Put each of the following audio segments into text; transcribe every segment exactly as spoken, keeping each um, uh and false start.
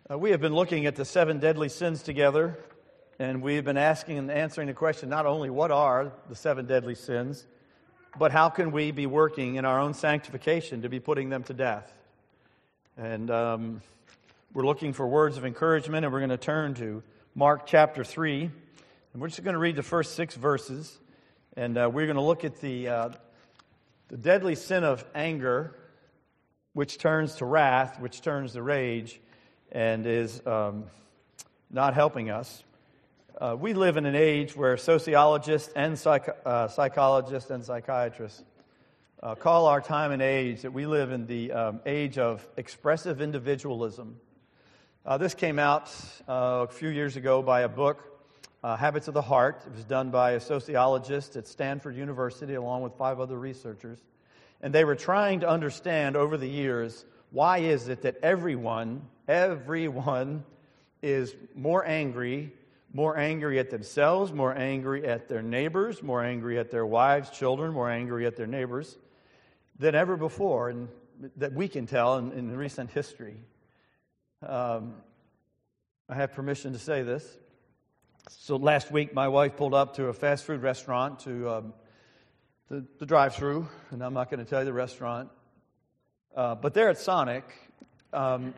Uh, we have been looking at the seven deadly sins together, and we've been asking and answering the question not only what are the seven deadly sins, but how can we be working in our own sanctification to be putting them to death. And um, we're looking for words of encouragement, and we're going to turn to Mark chapter three, and we're just going to read the first six verses, and uh, we're going to look at the uh, the deadly sin of anger, which turns to wrath, which turns to rage, and is um, not helping us. Uh, we live in an age where sociologists and psych- uh, psychologists and psychiatrists uh, call our time and age that we live in the um, age of expressive individualism. Uh, this came out uh, a few years ago by a book, uh, Habits of the Heart. It was done by a sociologist at Stanford University along with five other researchers. And they were trying to understand over the years, why is it that everyone, everyone is more angry, more angry at themselves, more angry at their neighbors, more angry at their wives, children, more angry at their neighbors than ever before, and that we can tell in, in recent history. Um, I have permission to say this. So last week, my wife pulled up to a fast food restaurant to um, the, the drive-thru, and I'm not going to tell you the restaurant. Uh, but there at Sonic, um,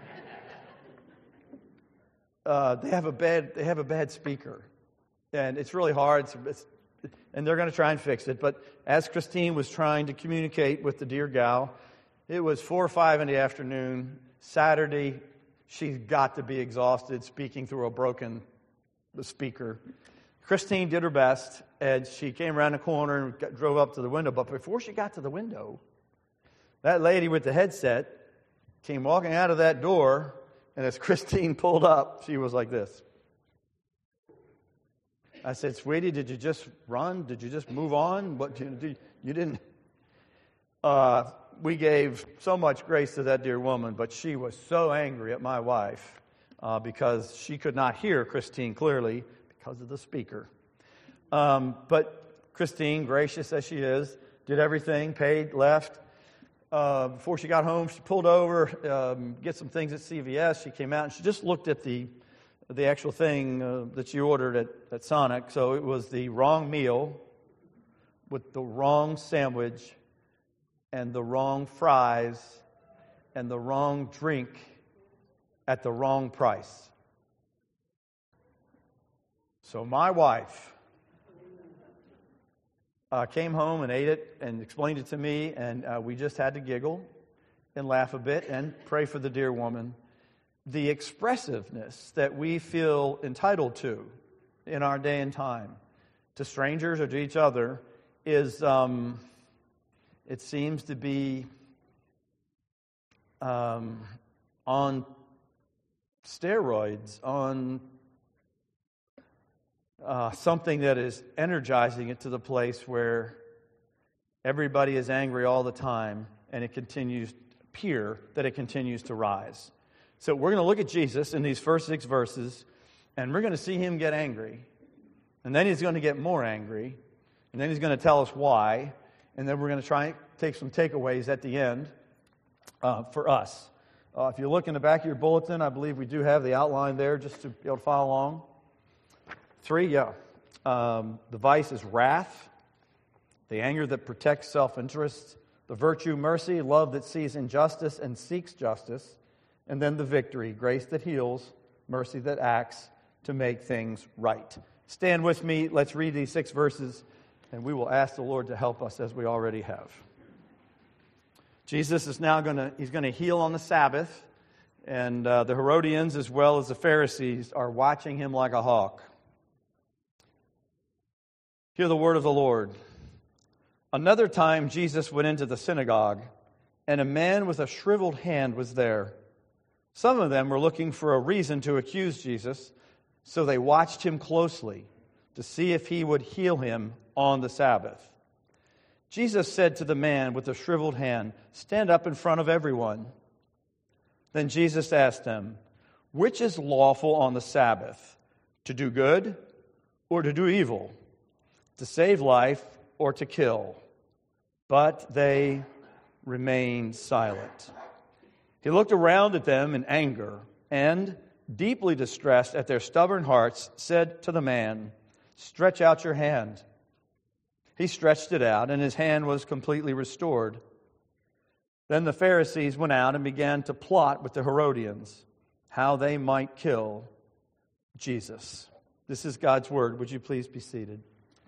uh, they have a bad they have a bad speaker, and it's really hard. It's, it's, and they're going to try and fix it. But as Christine was trying to communicate with the dear gal, it was four or five in the afternoon, Saturday. She's got to be exhausted speaking through a broken speaker. Christine did her best, and she came around the corner and got, drove up to the window. But before she got to the window, that lady with the headset came walking out of that door, and as Christine pulled up, she was like this. I said, "Sweetie, did you just run? Did you just move on? What you, you didn't?" Uh, we gave so much grace to that dear woman, but she was so angry at my wife uh, because she could not hear Christine clearly because of the speaker. Um, but Christine, gracious as she is, did everything, paid, left. Uh, before she got home, she pulled over, um, get some things at C V S. She came out and she just looked at the the actual thing uh, that she ordered at, at Sonic. So it was the wrong meal with the wrong sandwich and the wrong fries and the wrong drink at the wrong price. So my wife Uh, came home and ate it and explained it to me, and uh, we just had to giggle and laugh a bit and pray for the dear woman. The expressiveness that we feel entitled to in our day and time, to strangers or to each other, is, um, it seems to be um, on steroids, on Uh, something that is energizing it to the place where everybody is angry all the time, and it continues to appear that it continues to rise. So we're going to look at Jesus in these first six verses, and we're going to see him get angry, and then he's going to get more angry, and then he's going to tell us why, and then we're going to try and take some takeaways at the end uh, for us. Uh, if you look in the back of your bulletin, I believe we do have the outline there just to be able to follow along. Three, yeah. Um, the vice is wrath, the anger that protects self-interest, the virtue, mercy, love that sees injustice and seeks justice, and then the victory, grace that heals, mercy that acts to make things right. Stand with me. Let's read these six verses, and we will ask the Lord to help us as we already have. Jesus is now going to, he's going to heal on the Sabbath, and uh, the Herodians as well as the Pharisees are watching him like a hawk. Hear the word of the Lord. Another time Jesus went into the synagogue, and a man with a shriveled hand was there. Some of them were looking for a reason to accuse Jesus, so they watched him closely to see if he would heal him on the Sabbath. Jesus said to the man with the shriveled hand, "Stand up in front of everyone." Then Jesus asked them, "Which is lawful on the Sabbath, to do good or to do evil? To save life or to kill?" But they remained silent. He looked around at them in anger and, deeply distressed at their stubborn hearts, said to the man, "Stretch out your hand." He stretched it out, and his hand was completely restored. Then the Pharisees went out and began to plot with the Herodians how they might kill Jesus. This is God's word. Would you please be seated?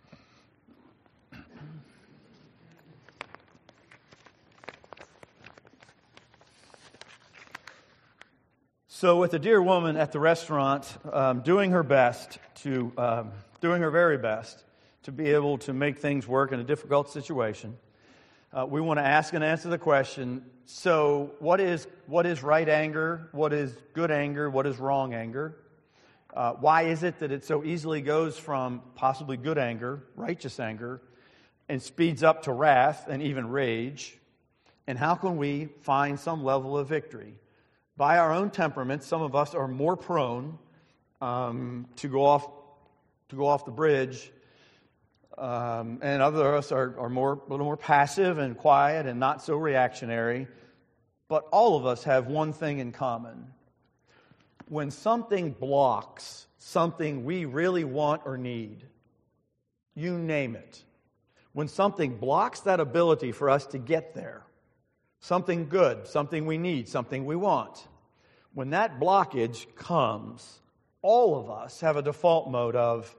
So, with a dear woman at the restaurant, um, doing her best to, um, doing her very best to be able to make things work in a difficult situation, uh, we want to ask and answer the question: so, what is what is right anger? What is good anger? What is wrong anger? Uh, why is it that it so easily goes from possibly good anger, righteous anger, and speeds up to wrath and even rage? And how can we find some level of victory? By our own temperament, some of us are more prone um, to go off to go off the bridge, um, and others of us are, are more a little more passive and quiet and not so reactionary. But all of us have one thing in common: when something blocks something we really want or need, you name it, when something blocks that ability for us to get there, something good, something we need, something we want, when that blockage comes, all of us have a default mode of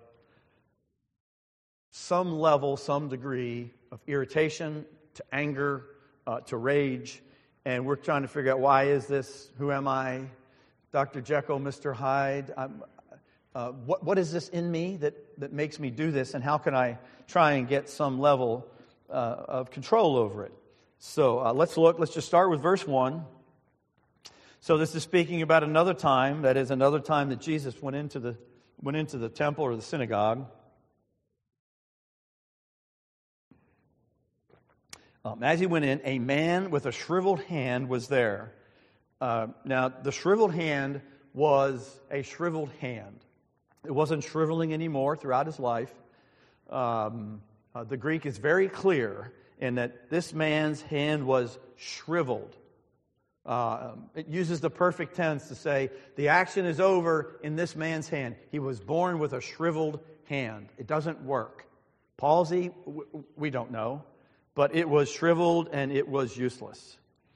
some level, some degree of irritation to anger, uh, to rage, and we're trying to figure out, why is this? Who am I? Doctor Jekyll, Mister Hyde? I'm, uh, what, what is this in me that, that makes me do this, and how can I try and get some level uh, of control over it? So uh, let's look, let's just start with verse one. So this is speaking about another time, that is another time that Jesus went into the went into the temple or the synagogue. Um, as he went in, a man with a shriveled hand was there. Uh, now, the shriveled hand was a shriveled hand. It wasn't shriveling anymore throughout his life. Um, uh, the Greek is very clear in that this man's hand was shriveled. Uh, it uses the perfect tense to say the action is over in this man's hand. He was born with a shriveled hand. It doesn't work. Palsy, we don't know, but it was shriveled and it was useless.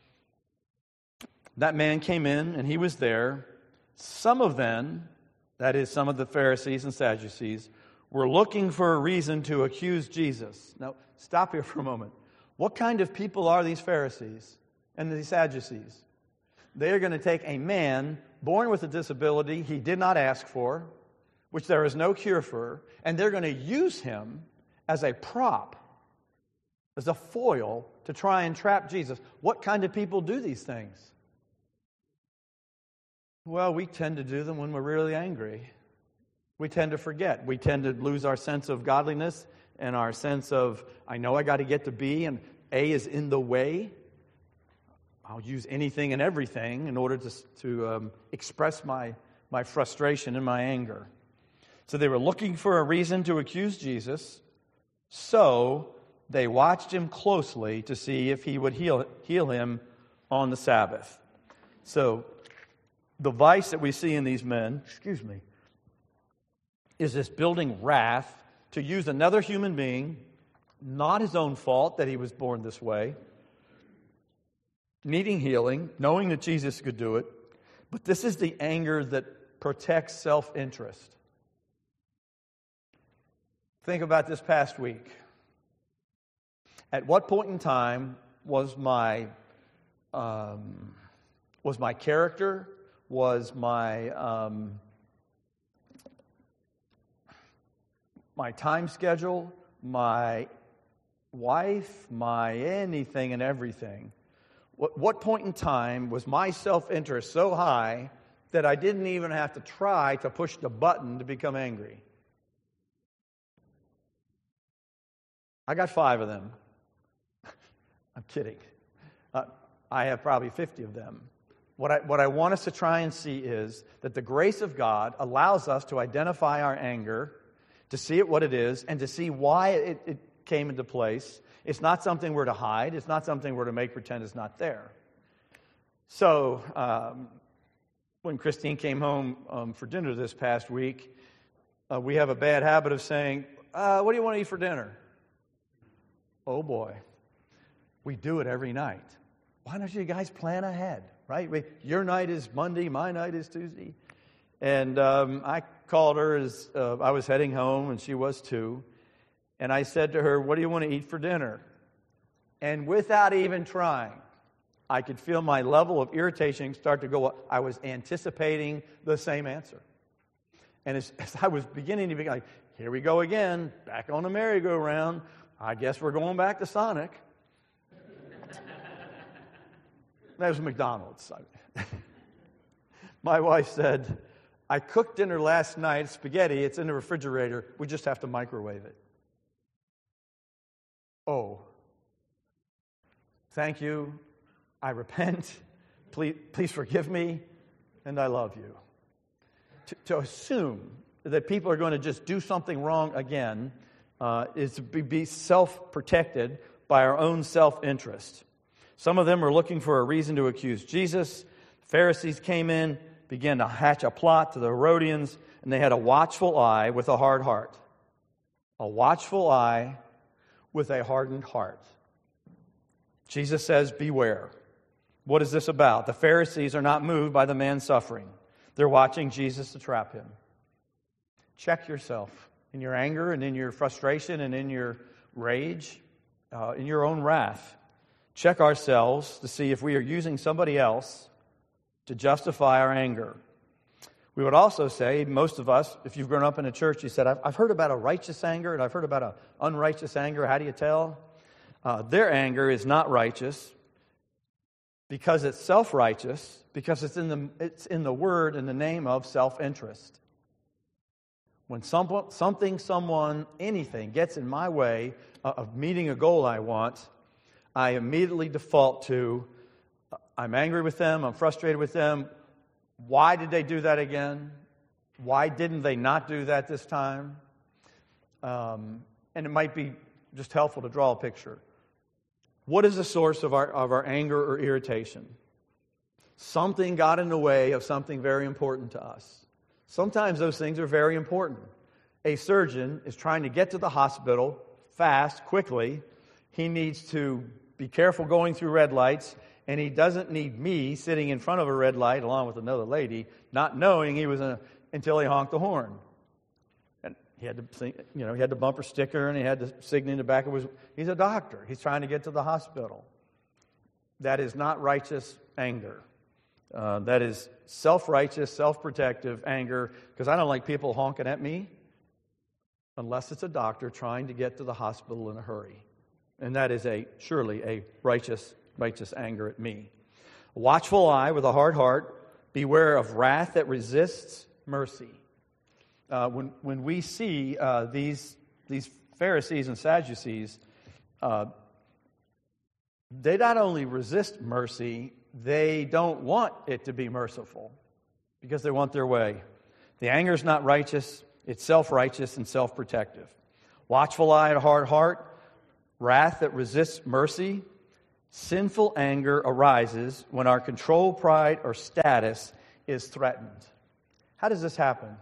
That man came in and he was there. Some of them, that is some of the Pharisees and Sadducees, were looking for a reason to accuse Jesus. Now, stop here for a moment. What kind of people are these Pharisees and these Sadducees? They are going to take a man born with a disability he did not ask for, which there is no cure for, and they're going to use him as a prop, as a foil to try and trap Jesus. What kind of people do these things? Well, we tend to do them when we're really angry. We tend to forget. We tend to lose our sense of godliness and our sense of, I know I got to get to B, and A is in the way. I'll use anything and everything in order to, to um, express my, my frustration and my anger. So they were looking for a reason to accuse Jesus, so they watched him closely to see if he would heal, heal him on the Sabbath. So the vice that we see in these men, excuse me, is this building wrath to use another human being, not his own fault that he was born this way, needing healing, knowing that Jesus could do it, but this is the anger that protects self-interest. Think about this past week. At what point in time was my um, was my character, was my um, my time schedule, my wife, my anything and everything? What, what point in time was my self-interest so high that I didn't even have to try to push the button to become angry? I got five of them. I'm kidding. Uh, I have probably fifty of them. What I, what I want us to try and see is that the grace of God allows us to identify our anger, to see it what it is, and to see why it, it came into place. It's not something we're to hide. It's not something we're to make pretend is not there. So, um, When Christine came home um, for dinner this past week, uh, we have a bad habit of saying, uh, what do you want to eat for dinner? Oh boy. We do it every night. Why don't you guys plan ahead, right? We, your night is Monday, my night is Tuesday. And um, I called her as uh, I was heading home, and she was too. And I said to her, what do you want to eat for dinner? And without even trying, I could feel my level of irritation start to go up. I was anticipating the same answer. And as, as I was beginning to be like, here we go again, back on the merry-go-round. I guess we're going back to Sonic. That was McDonald's. My wife said, I cooked dinner last night, spaghetti, it's in the refrigerator. We just have to microwave it. Oh. Thank you. I repent. Please, please forgive me. And I love you. To, to assume that people are going to just do something wrong again uh, is to be, be self-protected by our own self-interest. Some of them are looking for a reason to accuse Jesus. Pharisees came in, began to hatch a plot to the Herodians, and they had a watchful eye with a hard heart. A watchful eye with a hardened heart. Jesus says, beware. What is this about? The Pharisees are not moved by the man's suffering. They're watching Jesus to trap him. Check yourself in your anger and in your frustration and in your rage, uh, in your own wrath. Check ourselves to see if we are using somebody else to justify our anger. We would also say, most of us, if you've grown up in a church, you said, I've, I've heard about a righteous anger and I've heard about an unrighteous anger. How do you tell? Uh, their anger is not righteous because it's self-righteous, because it's in the it's in the word in the name of self-interest. When some, something, someone, anything gets in my way of meeting a goal I want, I immediately default to, I'm angry with them, I'm frustrated with them. Why did they do that again? Why didn't they not do that this time? Um, and it might be just helpful to draw a picture. What is the source of our of our anger or irritation? Something got in the way of something very important to us. Sometimes those things are very important. A surgeon is trying to get to the hospital fast, quickly. He needs to be careful going through red lights, and he doesn't need me sitting in front of a red light along with another lady, not knowing he was in a, until he honked the horn. And he had to, you know, he had the bumper sticker, and he had the sign in the back of his. He's a doctor. He's trying to get to the hospital. That is not righteous anger. Uh, that is self-righteous, self-protective anger, because I don't like people honking at me unless it's a doctor trying to get to the hospital in a hurry. And that is a surely a righteous, righteous anger at me. A watchful eye with a hard heart. Beware of wrath that resists mercy. Uh, when when we see uh, these these Pharisees and Sadducees, uh, they not only resist mercy, they don't want it to be merciful because they want their way. The anger is not righteous; it's self-righteous and self-protective. Watchful eye and a hard heart. Wrath that resists mercy. Sinful anger arises when our control, pride, or status is threatened. How does this happen?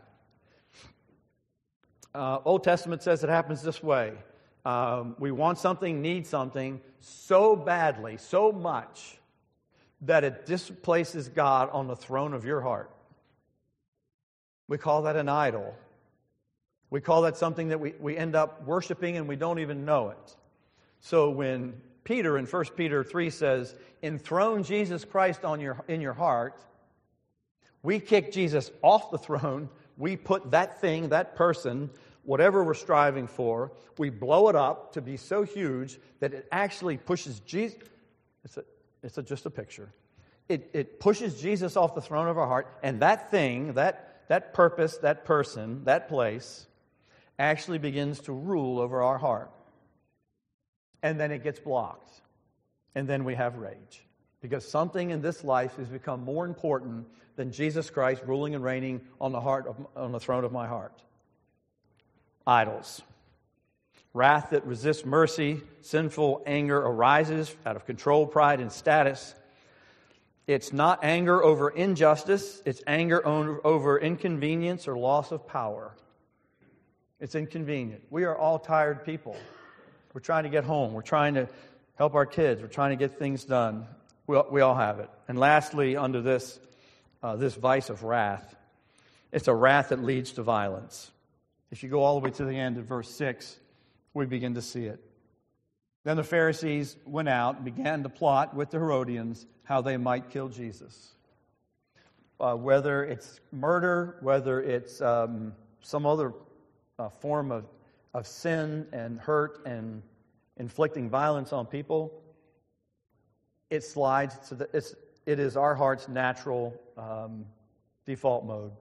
Uh, Old Testament says it happens this way. Um, we want something, need something so badly, so much, that it displaces God on the throne of your heart. We call that an idol. We call that something that we, we end up worshiping and we don't even know it. So when Peter in First Peter three says, enthrone Jesus Christ on your in your heart, we kick Jesus off the throne, we put that thing, that person, whatever we're striving for, we blow it up to be so huge that it actually pushes Jesus. It's, a, it's a, just a picture. It, it pushes Jesus off the throne of our heart, and that thing, that, that purpose, that person, that place, actually begins to rule over our heart. And then it gets blocked. And then we have rage. Because something in this life has become more important than Jesus Christ ruling and reigning on the heart of, on the throne of my heart. Idols. Wrath that resists mercy, sinful anger arises out of control, pride, and status. It's not anger over injustice. It's anger over inconvenience or loss of power. It's inconvenient. We are all tired people. We're trying to get home. We're trying to help our kids. We're trying to get things done. We all, we all have it. And lastly, under this, uh, this vice of wrath, it's a wrath that leads to violence. If you go all the way to the end of verse six, we begin to see it. Then the Pharisees went out and began to plot with the Herodians how they might kill Jesus. Uh, whether it's murder, whether it's um, some other uh, form of, of sin and hurt and inflicting violence on people, it slides to the, it's, it is our heart's natural um, default mode.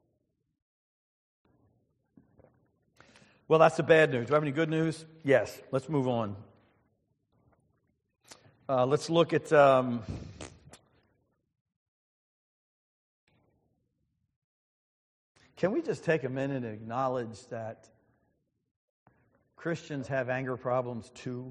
Well, that's the bad news. Do I have any good news? Yes. Let's move on. Uh, let's look at um, can we just take a minute and acknowledge that Christians have anger problems too?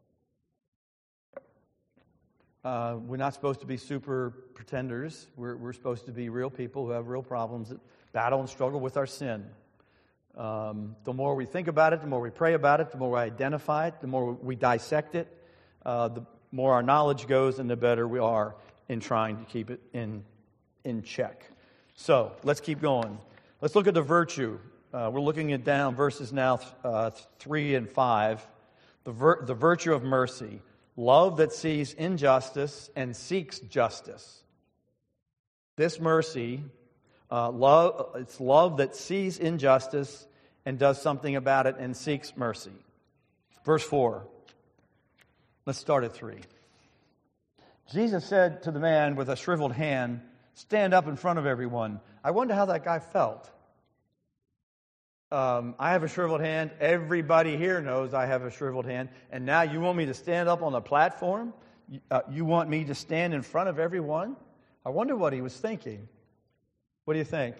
Uh, we're not supposed to be super pretenders. We're, we're supposed to be real people who have real problems that battle and struggle with our sin. Um, the more we think about it, the more we pray about it, the more we identify it, the more we dissect it, uh, the more our knowledge goes and the better we are in trying to keep it in, in check. So, let's keep going. Let's look at the virtue. Uh, we're looking at down verses now uh, three and five. The, vir- the virtue of mercy. Love that sees injustice and seeks justice. This mercy, uh, love, it's love that sees injustice and does something about it and seeks mercy. Verse four. Let's start at three. Jesus said to the man with a shriveled hand, "Stand up in front of everyone." I wonder how that guy felt. Um, I have a shriveled hand. Everybody here knows I have a shriveled hand. And now you want me to stand up on the platform? Uh, you want me to stand in front of everyone? I wonder what he was thinking. What do you think?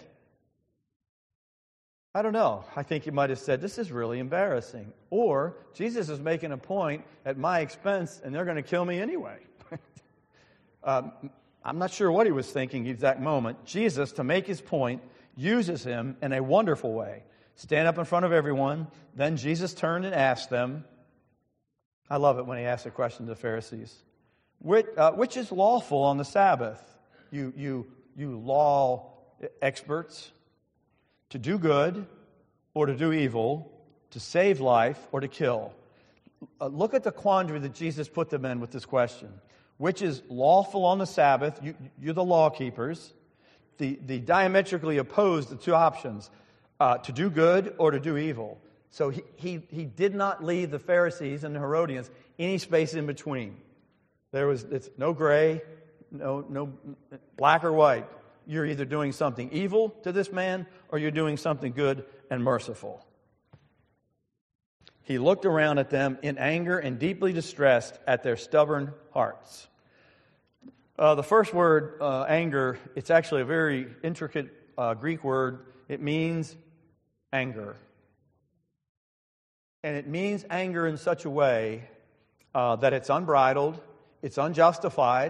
I don't know. I think he might have said, "This is really embarrassing." Or, Jesus is making a point at my expense and they're going to kill me anyway. um, I'm not sure what he was thinking at the exact moment. Jesus, to make his point, uses him in a wonderful way. Stand up in front of everyone. Then Jesus turned and asked them. I love it when he asks a question to the Pharisees. Which, uh, which is lawful on the Sabbath? You, you, you law experts. To do good or to do evil, to save life or to kill. Uh, look at the quandary that Jesus put them in with this question. Which is lawful on the Sabbath? You, you're the law keepers. The, the diametrically opposed the two options. Uh, to do good or to do evil. So he, he, he did not leave the Pharisees and the Herodians any space in between. There was it's no gray, no, no black or white. You're either doing something evil to this man or you're doing something good and merciful. He looked around at them in anger and deeply distressed at their stubborn hearts. Uh, the first word, uh, anger, it's actually a very intricate uh, Greek word. It means anger. And it means anger in such a way uh, that it's unbridled, it's unjustified.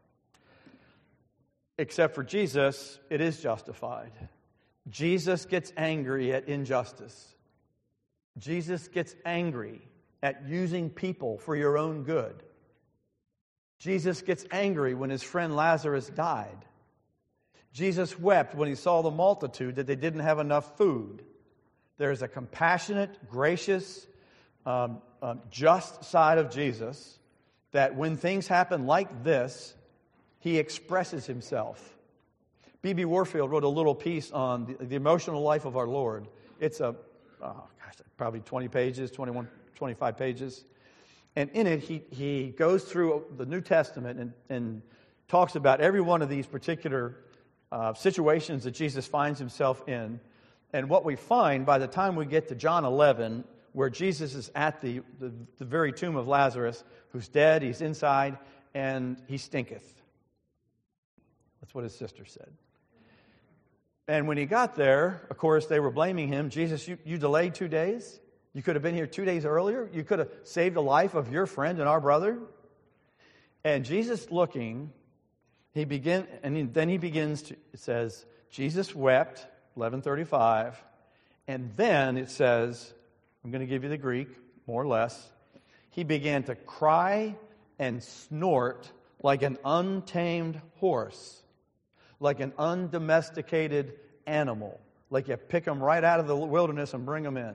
Except for Jesus, it is justified. Jesus gets angry at injustice. Jesus gets angry at using people for your own good. Jesus gets angry when his friend Lazarus died. Jesus wept when he saw the multitude that they didn't have enough food. There is a compassionate, gracious, um, um, just side of Jesus that when things happen like this, he expresses himself. B B Warfield wrote a little piece on the, the emotional life of our Lord. It's a, oh gosh, probably twenty pages, twenty-one, twenty-five pages. And in it, he, he goes through the New Testament and, and talks about every one of these particular uh, situations that Jesus finds himself in. And what we find by the time we get to John eleven, where Jesus is at the, the, the very tomb of Lazarus, who's dead, he's inside, and he stinketh. That's what his sister said. And when he got there, of course, they were blaming him. Jesus, you, you delayed two days? You could have been here two days earlier? You could have saved the life of your friend and our brother? And Jesus looking, He begin, and he, then he begins to, it says, Jesus wept, eleven thirty-five, and then it says, I'm going to give you the Greek, more or less, he began to cry and snort like an untamed horse, like an undomesticated animal, like you pick them right out of the wilderness and bring them in.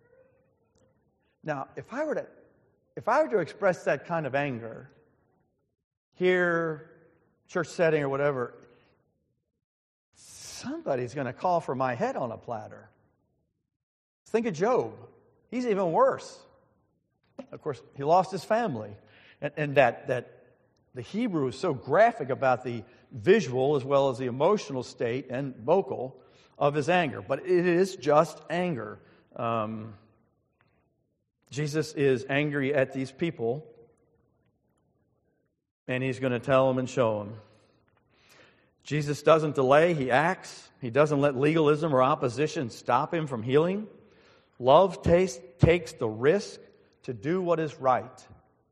Now, if I were to, if I were to express that kind of anger, here, church setting or whatever, somebody's going to call for my head on a platter. Think of Job. He's even worse. Of course, he lost his family. And, and that, that the Hebrew is so graphic about the visual as well as the emotional state and vocal of his anger. But it is just anger. Um, Jesus is angry at these people, and he's going to tell them and show them. Jesus doesn't delay, he acts. He doesn't let legalism or opposition stop him from healing. Love taste, takes the risk to do what is right.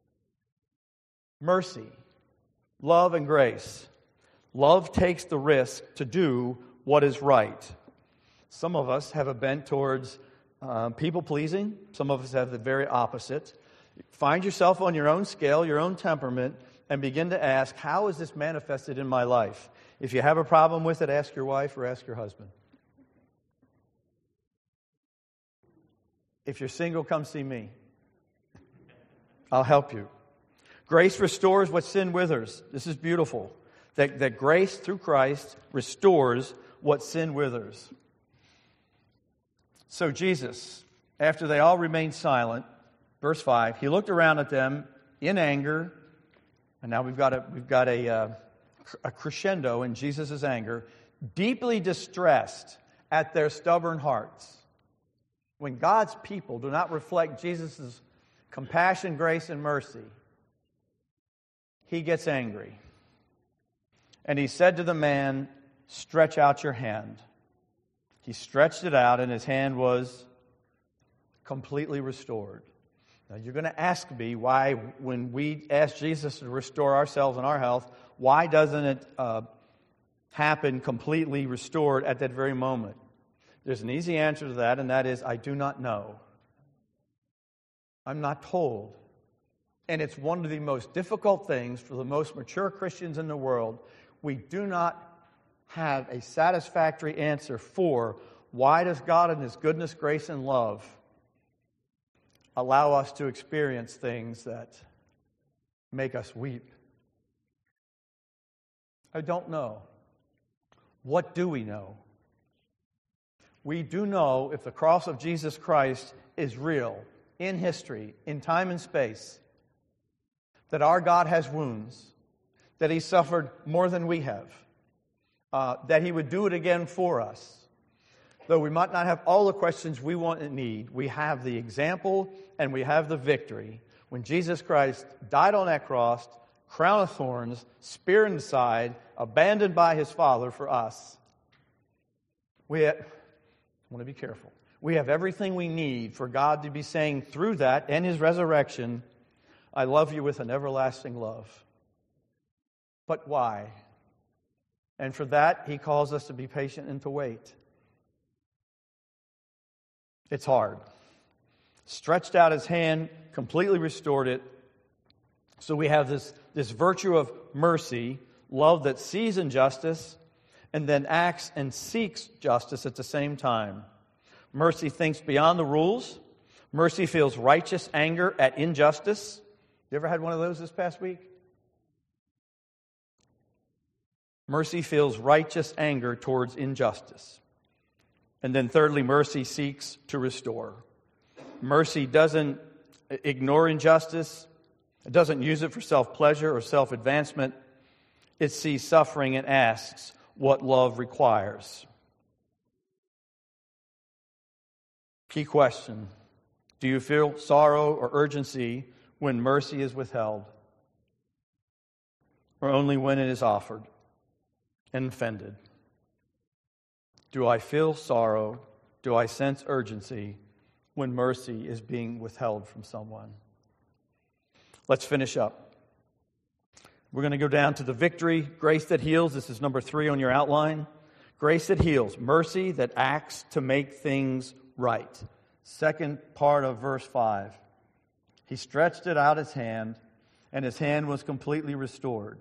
Mercy, love, and grace. Love takes the risk to do what is right. Some of us have a bent towards uh, people-pleasing. Some of us have the very opposite. Find yourself on your own scale, your own temperament, and begin to ask, how is this manifested in my life? If you have a problem with it, ask your wife or ask your husband. If you're single, come see me. I'll help you. Grace restores what sin withers. This is beautiful. That, that grace through Christ restores what sin withers. So Jesus, after they all remained silent, verse five, he looked around at them in anger, and now we've got a we've got a, uh, a crescendo in Jesus' anger, deeply distressed at their stubborn hearts. When God's people do not reflect Jesus' compassion, grace, and mercy, he gets angry. And he said to the man, "Stretch out your hand." He stretched it out, and his hand was completely restored. Now, you're going to ask me why, when we ask Jesus to restore ourselves and our health, why doesn't it uh, happen completely restored at that very moment? There's an easy answer to that, and that is, I do not know. I'm not told. And it's one of the most difficult things for the most mature Christians in the world. We do not have a satisfactory answer for why does God in His goodness, grace, and love allow us to experience things that make us weep. I don't know. What do we know? We do know if the cross of Jesus Christ is real, in history, in time and space, that our God has wounds, that He suffered more than we have, uh, that He would do it again for us. Though we might not have all the questions we want and need, we have the example and we have the victory. When Jesus Christ died on that cross, crown of thorns, spear in the side, abandoned by His Father for us, we have, I want to be careful. We have everything we need for God to be saying through that and His resurrection, I love you with an everlasting love. But why? And for that, He calls us to be patient and to wait. It's hard. Stretched out His hand, completely restored it. So we have this, this virtue of mercy, love that sees injustice, and then acts and seeks justice at the same time. Mercy thinks beyond the rules. Mercy feels righteous anger at injustice. You ever had one of those this past week? Mercy feels righteous anger towards injustice. And then thirdly, mercy seeks to restore. Mercy doesn't ignore injustice. It doesn't use it for self-pleasure or self-advancement. It sees suffering and asks what love requires. Key question. Do you feel sorrow or urgency when mercy is withheld? Or only when it is offered and offended? Do I feel sorrow? Do I sense urgency when mercy is being withheld from someone? Let's finish up. We're going to go down to the victory, grace that heals. This is number three on your outline. Grace that heals, mercy that acts to make things right. Second part of verse five. He stretched it out his hand, and his hand was completely restored.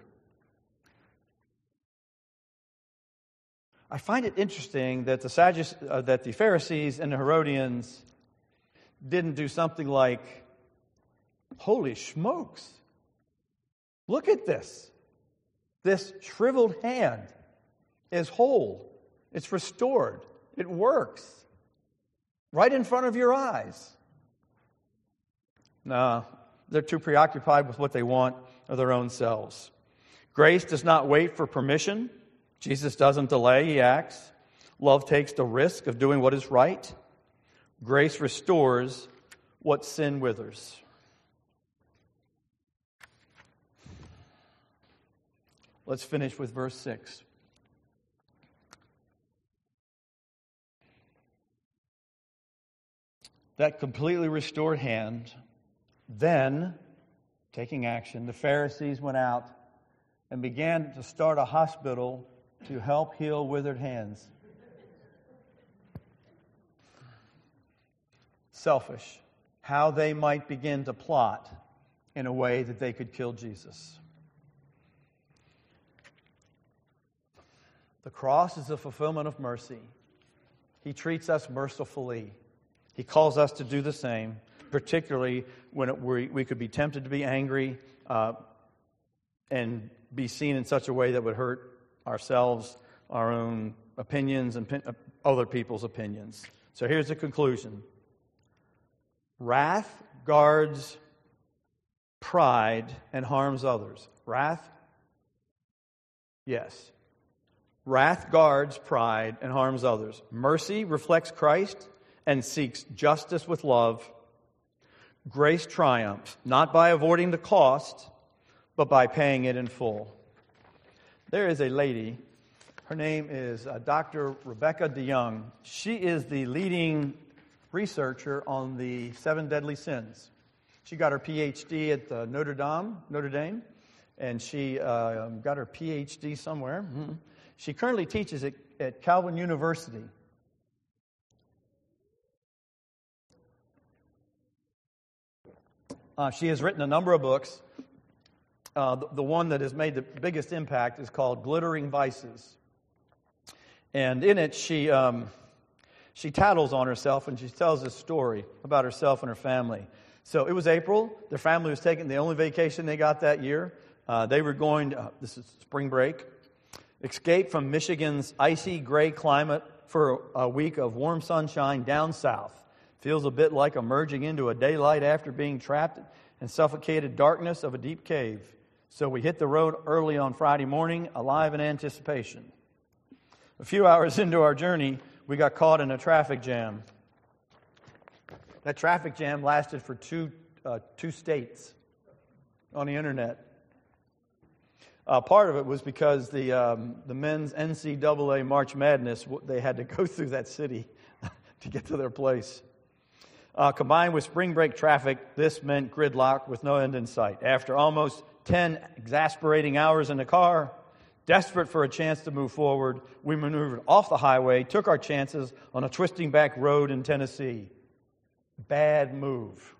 I find it interesting that the Sadducees, uh, that the Pharisees and the Herodians didn't do something like, holy smokes, look at this. This shriveled hand is whole. It's restored. It works. Right in front of your eyes. No, they're too preoccupied with what they want of their own selves. Grace does not wait for permission. Jesus doesn't delay, he acts. Love takes the risk of doing what is right. Grace restores what sin withers. Let's finish with verse six. That completely restored hand, then, taking action, the Pharisees went out and began to start a hospital to help heal withered hands. Selfish. How they might begin to plot in a way that they could kill Jesus. The cross is a fulfillment of mercy. He treats us mercifully. He calls us to do the same, particularly when it, we, we could be tempted to be angry uh, and be seen in such a way that would hurt ourselves, our own opinions, and pin, uh, other people's opinions. So here's the conclusion. Wrath guards pride and harms others. Wrath? Yes. Wrath guards pride and harms others. Mercy reflects Christ and seeks justice with love. Grace triumphs, not by avoiding the cost, but by paying it in full. There is a lady, her name is uh, Doctor Rebecca DeYoung. She is the leading researcher on the seven deadly sins. She got her P H D at uh, Notre Dame, Notre Dame, and she uh, got her P H D somewhere. Mm-hmm. She currently teaches at, at Calvin University. Uh, she has written a number of books. Uh, the, the one that has made the biggest impact is called Glittering Vices. And in it, she um, she tattles on herself, and she tells this story about herself and her family. So it was April. Their family was taking the only vacation they got that year. Uh, they were going, uh, this is spring break, escape from Michigan's icy gray climate for a week of warm sunshine down south. Feels a bit like emerging into a daylight after being trapped in suffocated darkness of a deep cave. So we hit the road early on Friday morning, alive in anticipation. A few hours into our journey, we got caught in a traffic jam. That traffic jam lasted for two uh, two states on the internet. Uh, part of it was because the um, the men's N C double A March Madness, they had to go through that city to get to their place. Uh, combined with spring break traffic, this meant gridlock with no end in sight. After almost ten exasperating hours in the car, desperate for a chance to move forward, we maneuvered off the highway, took our chances on a twisting back road in Tennessee. Bad move.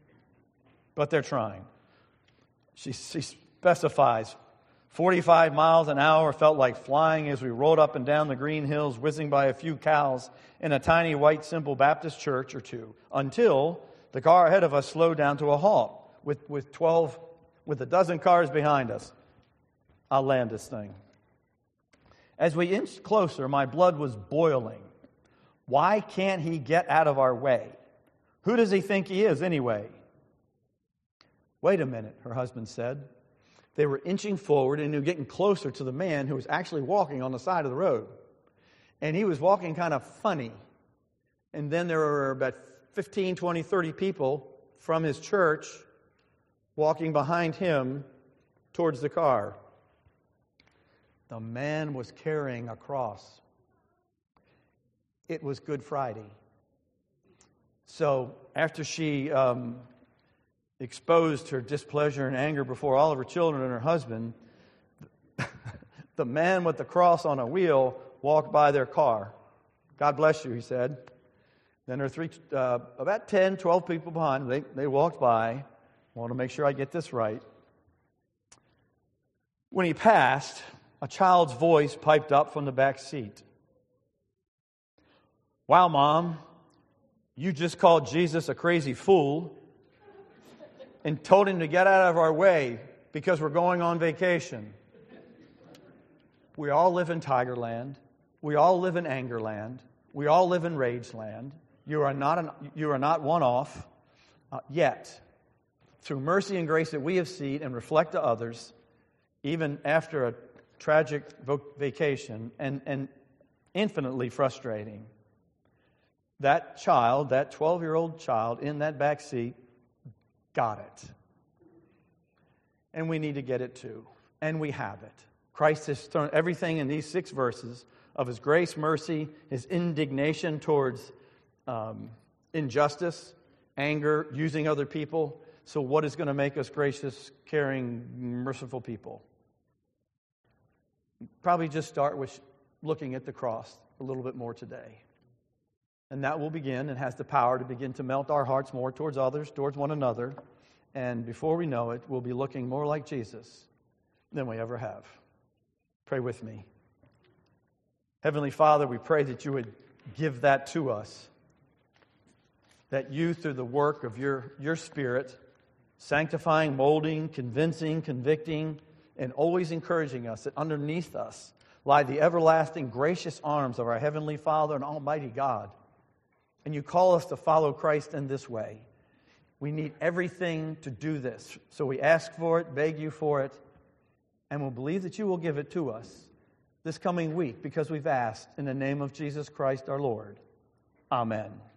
But they're trying. She, she specifies, forty-five miles an hour felt like flying as we rode up and down the green hills, whizzing by a few cows in a tiny white simple Baptist church or two, until the car ahead of us slowed down to a halt with, with twelve, with a dozen cars behind us. I'll land this thing. As we inched closer, my blood was boiling. Why can't he get out of our way? Who does he think he is anyway? Wait a minute, her husband said. They were inching forward and they were getting closer to the man who was actually walking on the side of the road. And he was walking kind of funny. And then there were about fifteen, twenty, thirty people from his church walking behind him towards the car. The man was carrying a cross. It was Good Friday. So after she um, exposed her displeasure and anger before all of her children and her husband, the man with the cross on a wheel walked by their car. God bless you, he said. Then there are three, uh, about ten, twelve people behind. They, they walked by. I want to make sure I get this right. When he passed, a child's voice piped up from the back seat. Wow, Mom, you just called Jesus a crazy fool and told him to get out of our way because we're going on vacation. We all live in Tigerland. We all live in Angerland. We all live in Rageland. You are not an, you are not one-off. Uh, yet, through mercy and grace that we have seen and reflect to others, even after a tragic vacation and, and infinitely frustrating, that child, that twelve-year-old child in that back seat, got it. And we need to get it too. And we have it. Christ has thrown everything in these six verses of His grace, mercy, His indignation towards um, injustice, anger, using other people. So what is going to make us gracious, caring, merciful people? Probably just start with looking at the cross a little bit more today. And that will begin and has the power to begin to melt our hearts more towards others, towards one another. And before we know it, we'll be looking more like Jesus than we ever have. Pray with me. Heavenly Father, we pray that you would give that to us. That you, through the work of your, your Spirit, sanctifying, molding, convincing, convicting, and always encouraging us, that underneath us lie the everlasting, gracious arms of our Heavenly Father and Almighty God. And you call us to follow Christ in this way. We need everything to do this. So we ask for it, beg you for it, and we'll believe that you will give it to us this coming week because we've asked in the name of Jesus Christ our Lord. Amen.